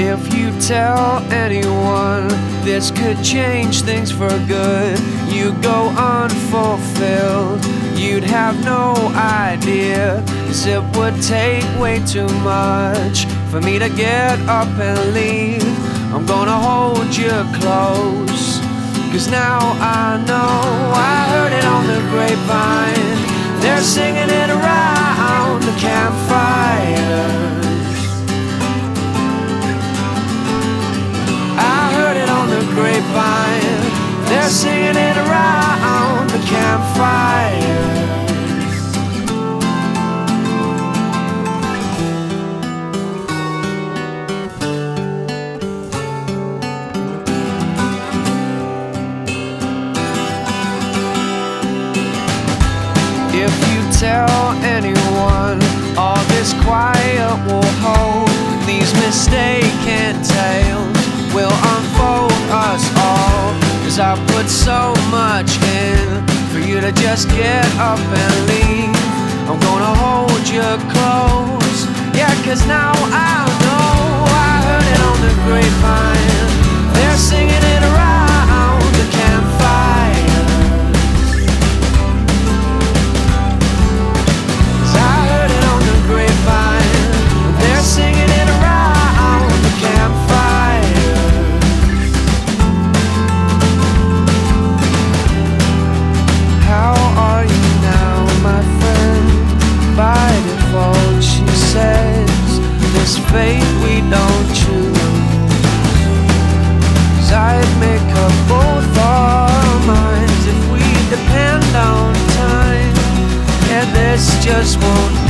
If you tell anyone this could change things for good, you go unfulfilled. You'd have no idea, 'cause it would take way too much for me to get up and leave. I'm gonna hold you close, 'cause now I know. I heard it on the grapevine, they're singing it around the campfires. I heard it on the grapevine, they're singing it around the campfires. If you tell anyone all this quiet will hold, these mistaken tales will unfold us all. 'Cause I put so much in for you to just get up and leave. I'm gonna hold you close, yeah, 'cause now I know. I heard it on the grapevine, they're singing it around the campfire. Singing it around the campfire. How are you now, my friend? By default, she says, this fate we don't choose. 'Cause I'd make up both our minds if we depend on time. Yeah, this just won't